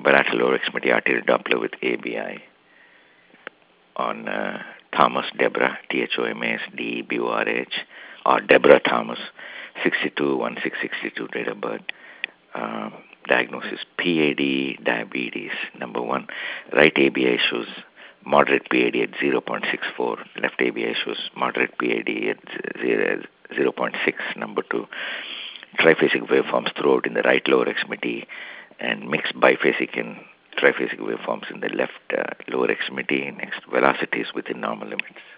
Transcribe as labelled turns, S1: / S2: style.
S1: bilateral lower extremity arterial Doppler with ABI on Thomas Deborah, THOMASDEBORH, or Deborah Thomas, 62-1662 date of birth. Diagnosis: PAD, diabetes, number 1. Right ABI shows moderate PAD at 0.64. Left ABI shows moderate PAD at 0.6, number 2. Triphasic waveforms throughout in the right lower extremity and mixed biphasic and triphasic waveforms in the left lower extremity. Next, velocities within normal limits.